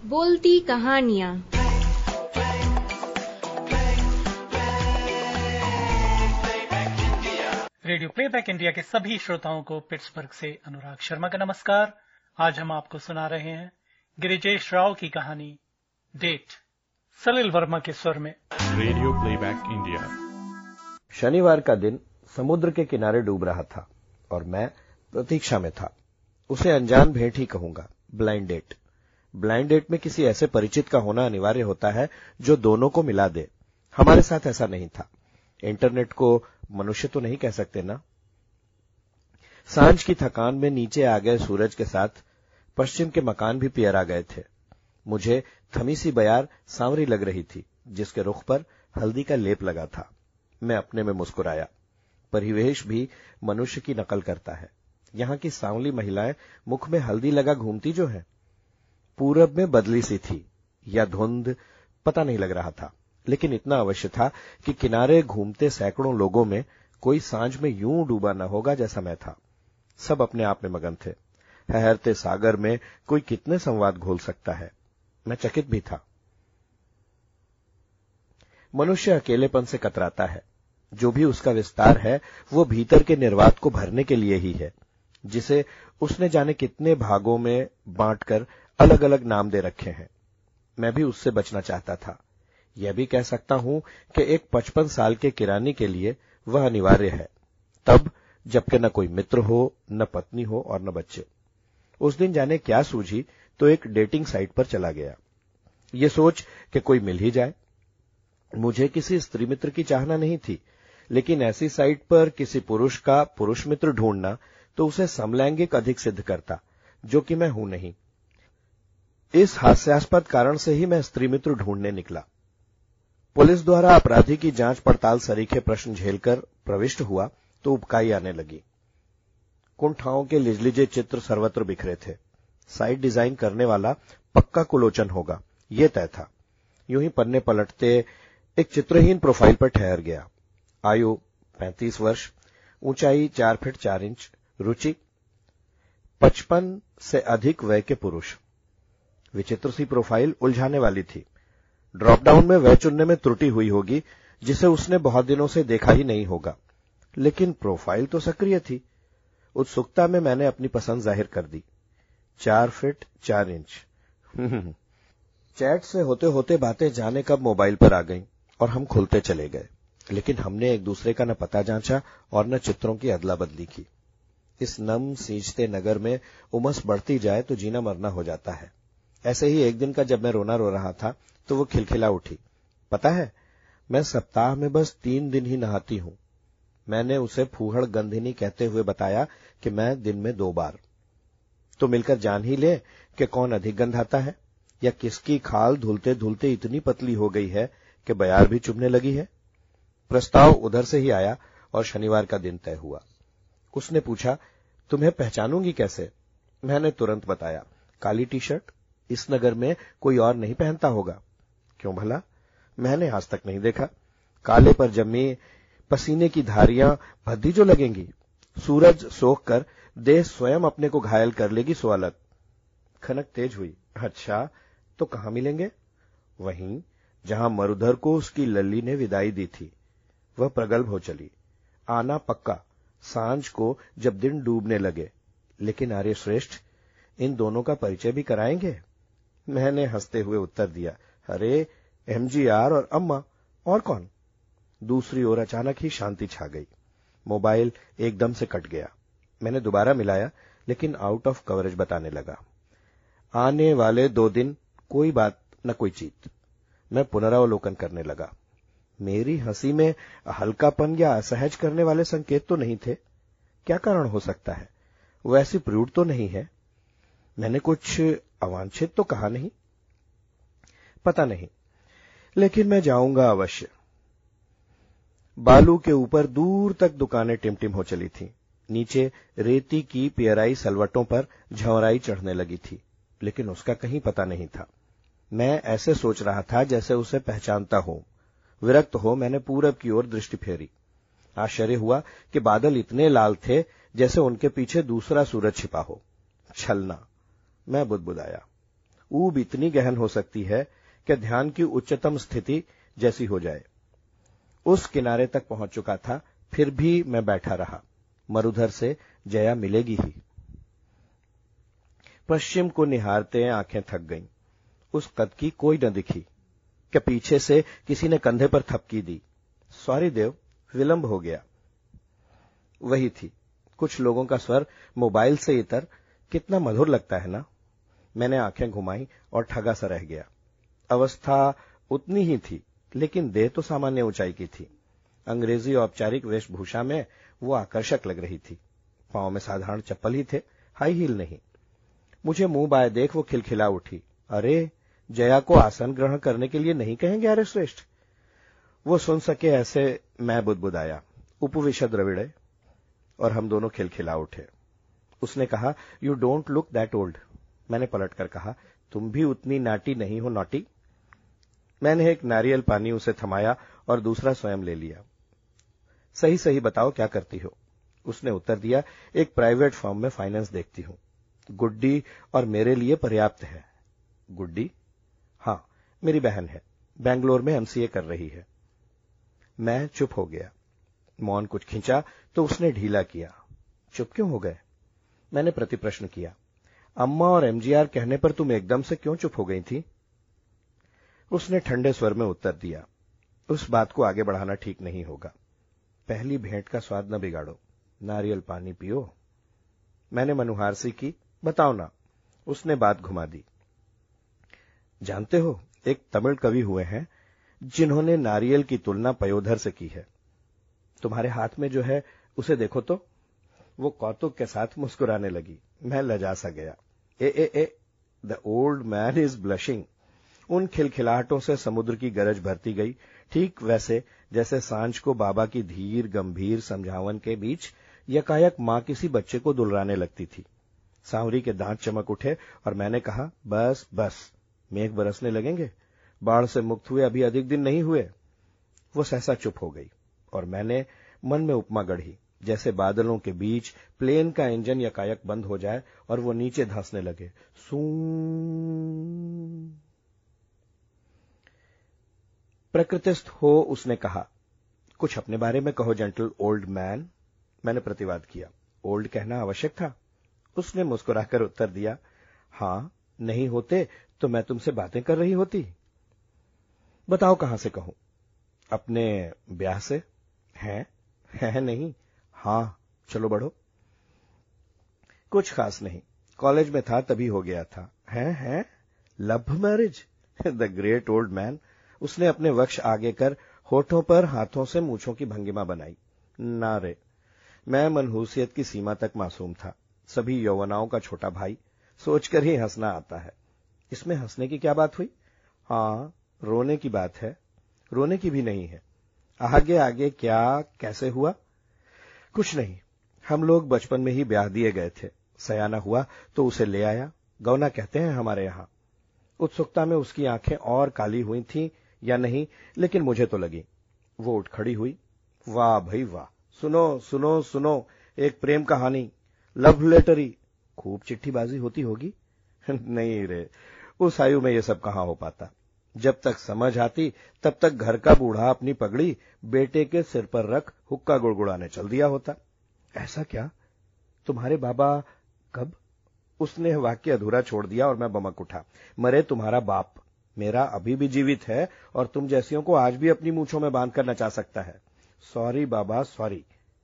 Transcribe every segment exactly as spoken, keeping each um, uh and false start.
बोलती कहानियाँ। Radio playback India के सभी श्रोताओं को पिट्सबर्ग से अनुराग शर्मा का नमस्कार। आज हम आपको सुना रहे हैं गिरिजेश राव की कहानी डेट, सलिल वर्मा के स्वर में। Radio playback India. शनिवार का दिन समुद्र के किनारे डूब रहा था और मैं प्रतीक्षा में था। उसे अनजान भेंट ही कहूंगा, ब्लाइंड डेट। ब्लाइंड डेट में किसी ऐसे परिचित का होना अनिवार्य होता है जो दोनों को मिला दे। हमारे साथ ऐसा नहीं था। इंटरनेट को मनुष्य तो नहीं कह सकते ना। सांझ की थकान में नीचे आ गए सूरज के साथ पश्चिम के मकान भी पियर आ गए थे। मुझे थमी सी बयार सांवरी लग रही थी जिसके रुख पर हल्दी का लेप लगा था। मैं अपने में मुस्कुराया। परिवेश भी मनुष्य की नकल करता है। यहां की सांवली महिलाएं मुख में हल्दी लगा घूमती जो है। पूरब में बदली सी थी या धुंध, पता नहीं लग रहा था, लेकिन इतना अवश्य था कि किनारे घूमते सैकड़ों लोगों में कोई सांझ में यूं डूबा न होगा जैसा मैं था। सब अपने आप में मगन थे। ठहरते सागर में कोई कितने संवाद घोल सकता है। मैं चकित भी था। मनुष्य अकेलेपन से कतराता है। जो भी उसका विस्तार है वो भीतर के निर्वात को भरने के लिए ही है, जिसे उसने जाने कितने भागों में बांटकर अलग अलग नाम दे रखे हैं। मैं भी उससे बचना चाहता था। यह भी कह सकता हूं कि एक पचपन साल के किरानी के लिए वह अनिवार्य है, तब जबकि न कोई मित्र हो, न पत्नी हो और न बच्चे। उस दिन जाने क्या सूझी तो एक डेटिंग साइट पर चला गया, ये सोच कि कोई मिल ही जाए। मुझे किसी स्त्री मित्र की चाहना नहीं थी, लेकिन ऐसी साइट पर किसी पुरुष का पुरुष मित्र ढूंढना तो उसे समलैंगिक अधिक सिद्ध करता, जो कि मैं हूं नहीं। इस हास्यास्पद कारण से ही मैं स्त्री मित्र ढूंढने निकला। पुलिस द्वारा अपराधी की जांच पड़ताल सरीखे प्रश्न झेलकर प्रविष्ट हुआ तो उबकाई आने लगी। कुंठाओं के लिजलिजे चित्र सर्वत्र बिखरे थे। साइट डिजाइन करने वाला पक्का कुलोचन होगा, ये तय था। यूं ही पन्ने पलटते एक चित्रहीन प्रोफाइल पर ठहर गया। आयु पैंतीस वर्ष, ऊंचाई चार फीट चार इंच, रुचि पचपन से अधिक वय के पुरुष। विचित्र सी प्रोफाइल उलझाने वाली थी। ड्रॉप डाउन में वह चुनने में त्रुटि हुई होगी जिसे उसने बहुत दिनों से देखा ही नहीं होगा, लेकिन प्रोफाइल तो सक्रिय थी। उत्सुकता में मैंने अपनी पसंद जाहिर कर दी। चार फीट चार इंच। चैट से होते होते बातें जाने कब मोबाइल पर आ गईं और हम खुलते चले गए, लेकिन हमने एक दूसरे का न पता जांचा और न चित्रों की अदला बदली की। इस नम सींचते नगर में उमस बढ़ती जाए तो जीना मरना हो जाता है। ऐसे ही एक दिन का जब मैं रोना रो रहा था तो वो खिलखिला उठी। पता है, मैं सप्ताह में बस तीन दिन ही नहाती हूं। मैंने उसे फूहड़ गंधिनी कहते हुए बताया कि मैं दिन में दो बार। तो मिलकर जान ही ले कि कौन अधिक गंधाता है, या किसकी खाल धुलते धुलते इतनी पतली हो गई है कि बयार भी चुभने लगी है। प्रस्ताव उधर से ही आया और शनिवार का दिन तय हुआ। उसने पूछा, तुम्हें पहचानूंगी कैसे? मैंने तुरंत बताया, काली टी शर्ट, इस नगर में कोई और नहीं पहनता होगा। क्यों भला? मैंने आज तक नहीं देखा। काले पर जमी पसीने की धारियां भद्दी जो लगेंगी। सूरज सोख कर देह स्वयं अपने को घायल कर लेगी सो अलग। खनक तेज हुई। अच्छा, तो कहां मिलेंगे? वहीं जहां मरुधर को उसकी लल्ली ने विदाई दी थी। वह प्रगल्भ हो चली, आना पक्का, सांझ को जब दिन डूबने लगे। लेकिन आर्य श्रेष्ठ, इन दोनों का परिचय भी कराएंगे? मैंने हंसते हुए उत्तर दिया, अरे एमजीआर और अम्मा, और कौन? दूसरी ओर अचानक ही शांति छा गई। मोबाइल एकदम से कट गया। मैंने दोबारा मिलाया, लेकिन आउट ऑफ कवरेज बताने लगा। आने वाले दो दिन कोई बात न कोई चीत। मैं पुनरावलोकन करने लगा। मेरी हंसी में हल्कापन या असहज करने वाले संकेत तो नहीं थे। क्या कारण हो सकता है? वैसी प्रूड तो नहीं है। मैंने कुछ अवांछित तो कहा नहीं। पता नहीं, लेकिन मैं जाऊंगा अवश्य। बालू के ऊपर दूर तक दुकानें टिमटिम हो चली थीं। नीचे रेती की पियराई सलवटों पर झंवराई चढ़ने लगी थी, लेकिन उसका कहीं पता नहीं था। मैं ऐसे सोच रहा था जैसे उसे पहचानता हूं। विरक्त हो मैंने पूरब की ओर दृष्टि फेरी। आश्चर्य हुआ कि बादल इतने लाल थे जैसे उनके पीछे दूसरा सूरज छिपा हो। छलना, मैं बुदबुदाया। ऊब इतनी गहन हो सकती है कि ध्यान की उच्चतम स्थिति जैसी हो जाए। उस किनारे तक पहुंच चुका था, फिर भी मैं बैठा रहा। मरुधर से जया मिलेगी ही। पश्चिम को निहारते आंखें थक गईं। उस कद की कोई न दिखी कि पीछे से किसी ने कंधे पर थपकी दी। सॉरी देव, विलंब हो गया। वही थी। कुछ लोगों का स्वर मोबाइल से इतर कितना मधुर लगता है ना। मैंने आंखें घुमाई और ठगा सा रह गया। अवस्था उतनी ही थी, लेकिन देह तो सामान्य ऊंचाई की थी। अंग्रेजी औपचारिक वेशभूषा में वो आकर्षक लग रही थी। पांव में साधारण चप्पल ही थे, हाई हील नहीं। मुझे मुंह बाय देख वो खिलखिला उठी। अरे, जया को आसन ग्रहण करने के लिए नहीं कहेंगे अरे श्रेष्ठ? वो सुन सके ऐसे मैं बुदबुदाया, उपविशद द्रविड़े, और हम दोनों खिलखिला उठे। उसने कहा, you don't look that old. मैंने पलटकर कहा, तुम भी उतनी नाटी नहीं हो नॉटी। मैंने एक नारियल पानी उसे थमाया और दूसरा स्वयं ले लिया। सही सही बताओ क्या करती हो? उसने उत्तर दिया, एक प्राइवेट फर्म में फाइनेंस देखती हूं। गुड्डी और मेरे लिए पर्याप्त है। गुड्डी? हां, मेरी बहन है, बेंगलोर में एमसीए कर रही है। मैं चुप हो गया। मौन कुछ खींचा तो उसने ढीला किया। चुप क्यों हो गए? मैंने प्रतिप्रश्न किया। अम्मा और एमजीआर कहने पर तुम एकदम से क्यों चुप हो गई थी? उसने ठंडे स्वर में उत्तर दिया, उस बात को आगे बढ़ाना ठीक नहीं होगा। पहली भेंट का स्वाद न बिगाड़ो, नारियल पानी पियो। मैंने मनुहारसी की, बताओ ना। उसने बात घुमा दी। जानते हो, एक तमिल कवि हुए हैं जिन्होंने नारियल की तुलना पयोधर से की है। तुम्हारे हाथ में जो है उसे देखो तो। वो कौतुक के साथ मुस्कुराने लगी। मैं लजा सा गया। A a a the old man is blushing. उन खिलखिलाहटों से समुद्र की गरज भरती गई, ठीक वैसे जैसे सांझ को बाबा की धीर गंभीर समझावन के बीच यकायक मां किसी बच्चे को दुलराने लगती थी। सांवरी के दांत चमक उठे और मैंने कहा, बस बस, मेघ बरसने लगेंगे। बाढ़ से मुक्त हुए अभी अधिक दिन नहीं हुए। वो सहसा चुप हो गई और मैंने मन में उपमा गढ़ी, जैसे बादलों के बीच प्लेन का इंजन यकायक बंद हो जाए और वो नीचे धंसने लगे। सू प्रकृतिस्थ हो उसने कहा, कुछ अपने बारे में कहो जेंटल ओल्ड मैन। मैंने प्रतिवाद किया, ओल्ड कहना आवश्यक था? उसने मुस्कुराकर उत्तर दिया, हां, नहीं होते तो मैं तुमसे बातें कर रही होती। बताओ कहां से कहूं? अपने ब्याह से? हैं? है नहीं? हां, चलो बढ़ो। कुछ खास नहीं, कॉलेज में था तभी हो गया था। हैं हैं? Love marriage? The great old man. उसने अपने वक्ष आगे कर होठों पर हाथों से मूंछों की भंगिमा बनाई। ना रे, मैं मनहूसियत की सीमा तक मासूम था, सभी यौवनाओं का छोटा भाई। सोचकर ही हंसना आता है। इसमें हंसने की क्या बात हुई? हां, रोने की बात है। रोने की भी नहीं है। आगे आगे क्या कैसे हुआ? कुछ नहीं, हम लोग बचपन में ही ब्याह दिए गए थे। सयाना हुआ तो उसे ले आया, गौना कहते हैं हमारे यहां। उत्सुकता में उसकी आंखें और काली हुई थीं या नहीं, लेकिन मुझे तो लगी। वो उठ खड़ी हुई। वाह भाई वाह, सुनो सुनो सुनो, एक प्रेम कहानी, लव लेटरी। खूब चिट्ठीबाजी होती होगी? नहीं रे, उस आयु में ये सब कहां हो पाता। जब तक समझ आती तब तक घर का बूढ़ा अपनी पगड़ी बेटे के सिर पर रख हुक्का गुड़गुड़ाने चल दिया होता। ऐसा क्या? तुम्हारे बाबा कब? उसने वाक्य अधूरा छोड़ दिया और मैं बमक उठा। मरे तुम्हारा बाप, मेरा अभी भी जीवित है और तुम जैसियों को आज भी अपनी मूंछों में बांध कर नचा सकता है। सॉरी बाबा, सॉरी।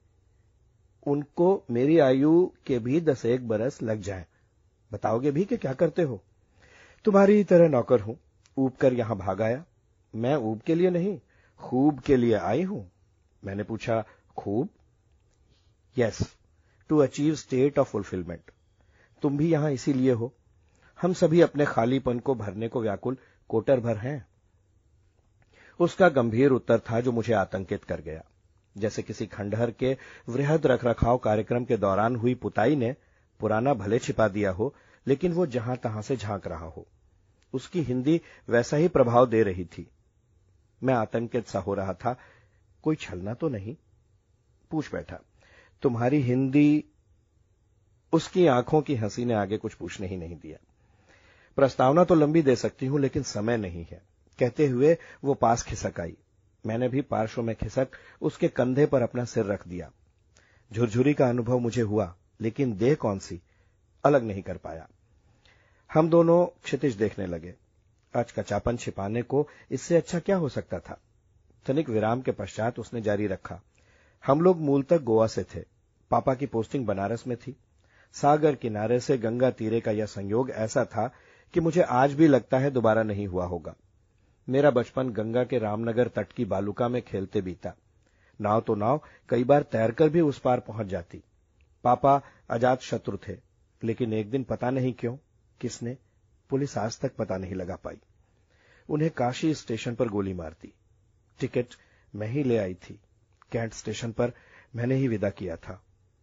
उनको मेरी आयु के भी दस एक बरस लग जाएं। बताओगे भी कि क्या करते हो? तुम्हारी तरह नौकर हूं, ऊब कर यहां भाग आया। मैं ऊब के लिए नहीं, खूब के लिए आई हूं। मैंने पूछा, खूब? Yes, to achieve state of fulfilment. तुम भी यहां इसीलिए हो? हम सभी अपने खालीपन को भरने को व्याकुल कोटर भर हैं। उसका गंभीर उत्तर था जो मुझे आतंकित कर गया। जैसे किसी खंडहर के वृहद रखरखाव कार्यक्रम के दौरान हुई पुताई ने पुराना भले छिपा दिया हो, लेकिन वो जहां तहां से झांक रहा हो। उसकी हिंदी वैसा ही प्रभाव दे रही थी। मैं आतंकित सा हो रहा था। कोई छलना तो नहीं? पूछ बैठा, तुम्हारी हिंदी? उसकी आंखों की हंसी ने आगे कुछ पूछने ही नहीं दिया। प्रस्तावना तो लंबी दे सकती हूं, लेकिन समय नहीं है, कहते हुए वो पास खिसक आई। मैंने भी पार्श्व में खिसक उसके कंधे पर अपना सिर रख दिया। झुरझुरी का अनुभव मुझे हुआ, लेकिन देह कौन सी, अलग नहीं कर पाया। हम दोनों क्षितिज देखने लगे। अचकचापन छिपाने को इससे अच्छा क्या हो सकता था। तनिक विराम के पश्चात उसने जारी रखा, हम लोग मूलतः गोवा से थे। पापा की पोस्टिंग बनारस में थी। सागर किनारे से गंगा तीरे का यह संयोग ऐसा था कि मुझे आज भी लगता है दोबारा नहीं हुआ होगा। मेरा बचपन गंगा के रामनगर तट की बालुका में खेलते बीता। नाव तो नाव कई बार तैरकर भी उस पार पहुंच जाती। पापा अजात शत्रु थे, लेकिन एक दिन पता नहीं क्यों, किसने, पुलिस आज तक पता नहीं लगा पाई, उन्हें काशी स्टेशन पर गोली मार दी। टिकट मैं ही ले आई थी। कैंट स्टेशन पर मैंने ही विदा किया था।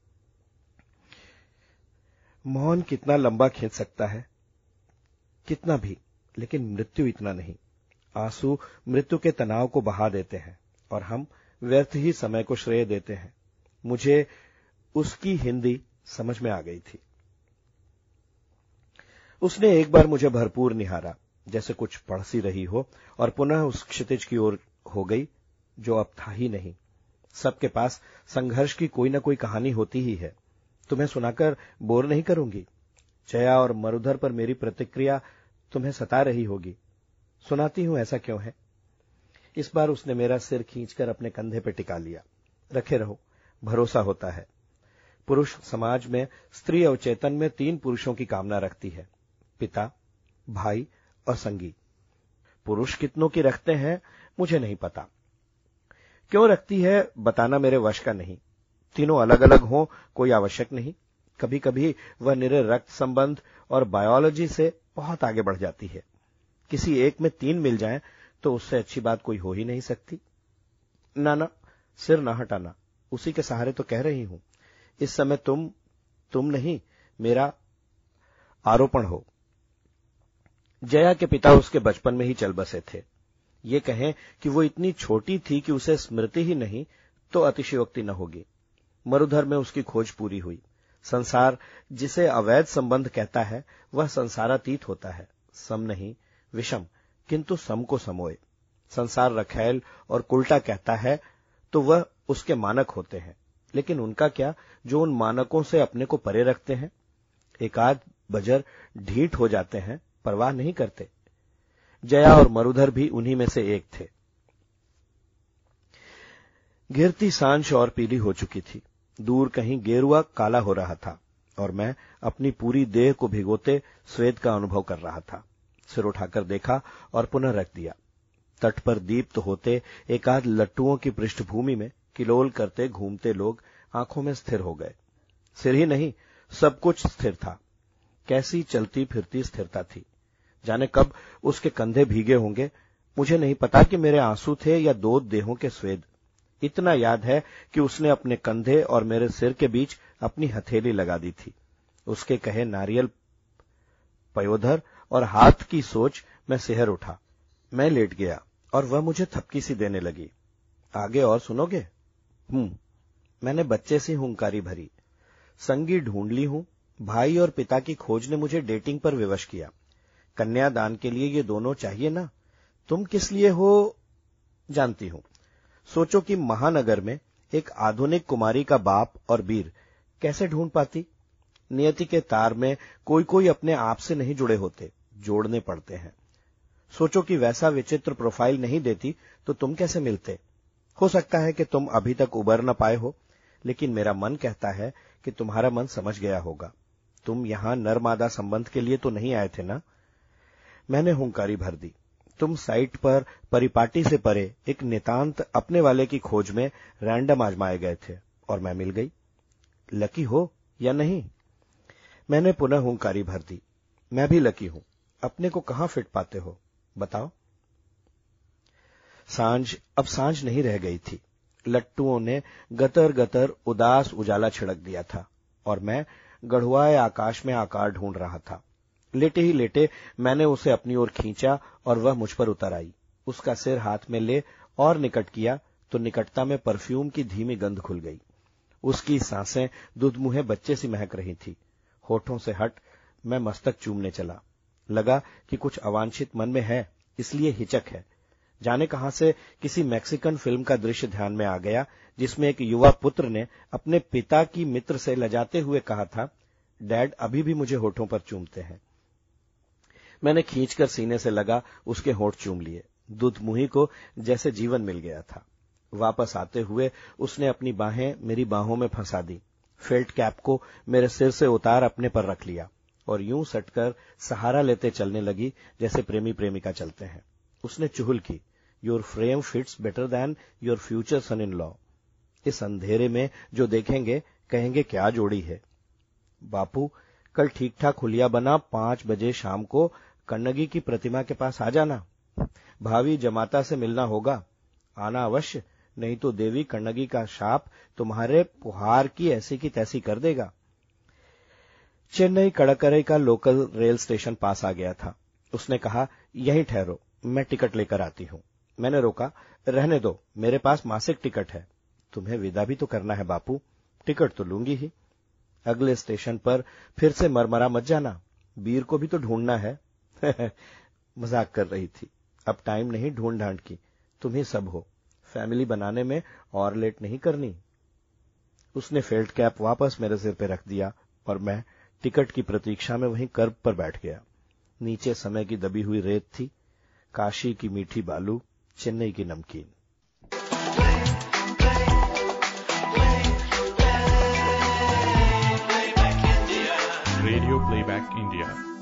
मौन कितना लंबा खींच सकता है, कितना भी, लेकिन मृत्यु इतना नहीं। आंसू मृत्यु के तनाव को बहा देते हैं और हम व्यर्थ ही समय को श्रेय देते हैं। मुझे उसकी हिंदी समझ में आ गई थी। उसने एक बार मुझे भरपूर निहारा, जैसे कुछ पढ़ सी रही हो, और पुनः उस क्षितिज की ओर हो गई जो अब था ही नहीं। सबके पास संघर्ष की कोई न कोई कहानी होती ही है। तुम्हें सुनाकर बोर नहीं करूंगी। जया और मरुधर पर मेरी प्रतिक्रिया तुम्हें सता रही होगी। सुनाती हूं, ऐसा क्यों है। इस बार उसने मेरा सिर खींचकर अपने कंधे पर टिका लिया। रखे रहो, भरोसा होता है। पुरुष समाज में स्त्री अवचेतन में तीन पुरुषों की कामना रखती है, पिता, भाई और संगी। पुरुष कितनों की रखते हैं मुझे नहीं पता। क्यों रखती है बताना मेरे वश का नहीं। तीनों अलग अलग हों कोई आवश्यक नहीं। कभी कभी वह निरे रक्त संबंध और बायोलॉजी से बहुत आगे बढ़ जाती है। किसी एक में तीन मिल जाएं तो उससे अच्छी बात कोई हो ही नहीं सकती। ना ना, सिर ना हटाना, उसी के सहारे तो कह रही हूं। इस समय तुम तुम नहीं, मेरा आरोपण हो। जया के पिता उसके बचपन में ही चल बसे थे। ये कहें कि वो इतनी छोटी थी कि उसे स्मृति ही नहीं तो अतिशयोक्ति न होगी। मरुधर में उसकी खोज पूरी हुई। संसार जिसे अवैध संबंध कहता है वह संसारातीत होता है, सम नहीं विषम, किंतु सम को समोए। संसार रखैल और कुल्टा कहता है तो वह उसके मानक होते हैं, लेकिन उनका क्या जो उन मानकों से अपने को परे रखते हैं। एकाध बजर ढीठ हो जाते हैं, परवाह नहीं करते। जया और मरुधर भी उन्हीं में से एक थे। गिरती सांझ और पीली हो चुकी थी। दूर कहीं गेरुआ काला हो रहा था और मैं अपनी पूरी देह को भिगोते स्वेद का अनुभव कर रहा था। सिर उठाकर देखा और पुनः रख दिया। तट पर दीप्त होते एकाध लट्टुओं की पृष्ठभूमि में किलोल करते घूमते लोग आंखों में स्थिर हो गए। सिर ही नहीं, सब कुछ स्थिर था। कैसी चलती फिरती स्थिरता थी। जाने कब उसके कंधे भीगे होंगे। मुझे नहीं पता कि मेरे आंसू थे या दो देहों के स्वेद। इतना याद है कि उसने अपने कंधे और मेरे सिर के बीच अपनी हथेली लगा दी थी। उसके कहे नारियल पयोधर और हाथ की सोच मैं सिहर उठा। मैं लेट गया और वह मुझे थपकी सी देने लगी। आगे और सुनोगे? हूं। मैंने बच्चे सी हुंकारी भरी। संगी ढूंढ ली हूं। भाई और पिता की खोज ने मुझे डेटिंग पर विवश किया। कन्यादान के लिए ये दोनों चाहिए ना। तुम किस लिए हो जानती हूं। सोचो कि महानगर में एक आधुनिक कुमारी का बाप और बीर कैसे ढूंढ पाती। नियति के तार में कोई कोई अपने आप से नहीं जुड़े होते, जोड़ने पड़ते हैं। सोचो कि वैसा विचित्र प्रोफाइल नहीं देती तो तुम कैसे मिलते। हो सकता है कि तुम अभी तक उबर न पाए हो, लेकिन मेरा मन कहता है कि तुम्हारा मन समझ गया होगा। तुम यहां नरमादा संबंध के लिए तो नहीं आए थे ना। मैंने हुंकारी भर दी। तुम साइट पर परिपाटी से परे एक नितांत अपने वाले की खोज में रैंडम आजमाए गए थे और मैं मिल गई। लकी हो या नहीं? मैंने पुनः हुंकारी भर दी। मैं भी लकी हूं। अपने को कहां फिट पाते हो बताओ। सांझ अब सांझ नहीं रह गई थी। लट्टुओं ने गतर गतर उदास उजाला छिड़क दिया था और मैं गढ़वाए आकाश में आकार ढूंढ रहा था। लेटे ही लेटे मैंने उसे अपनी ओर खींचा और वह मुझ पर उतर आई। उसका सिर हाथ में ले और निकट किया तो निकटता में परफ्यूम की धीमी गंध खुल गई। उसकी सांसें दुधमुहे बच्चे सी महक रही थी। होठों से हट मैं मस्तक चूमने चला। लगा कि कुछ अवांछित मन में है, इसलिए हिचक है। जाने कहां से किसी मैक्सिकन फिल्म का दृश्य ध्यान में आ गया, जिसमें एक युवा पुत्र ने अपने पिता की मित्र से लजाते हुए कहा था, डैड अभी भी मुझे होठों पर चूमते हैं। मैंने खींचकर सीने से लगा उसके होठ चूम लिए। दुधमुही को जैसे जीवन मिल गया था। वापस आते हुए उसने अपनी बाहें मेरी बाहों में फंसा दी, फेल्ट कैप को मेरे सिर से उतार अपने पर रख लिया और यूं सटकर सहारा लेते चलने लगी जैसे प्रेमी प्रेमिका चलते हैं। उसने चुहल की, your frame fits better than your future son in law. इस अंधेरे में जो देखेंगे कहेंगे क्या जोड़ी है। बापू, कल ठीक ठाक हुलिया बना पांच बजे शाम को कन्नगी की प्रतिमा के पास आ जाना। भावी जमाता से मिलना होगा, आना अवश्य, नहीं तो देवी कन्नगी का शाप तुम्हारे पुहार की ऐसी की तैसी कर देगा। चेन्नई कड़करे का लोकल रेल स्टेशन पास आ गया था। उसने कहा, यहीं ठहरो, मैं टिकट लेकर आती हूं। मैंने रोका, रहने दो, मेरे पास मासिक टिकट है। तुम्हें विदा भी तो करना है बापू, टिकट तो लूंगी ही। अगले स्टेशन पर फिर से मरमरा मत जाना, बीर को भी तो ढूंढना है। मजाक कर रही थी। अब टाइम नहीं ढूंढ ढांड की, तुम ही सब हो, फैमिली बनाने में और लेट नहीं करनी। उसने फेल्ट कैप वापस मेरे सिर पे रख दिया और मैं टिकट की प्रतीक्षा में वहीं कर्ब पर बैठ गया। नीचे समय की दबी हुई रेत थी, काशी की मीठी बालू, चेन्नई की नमकीन। Radio Playback India.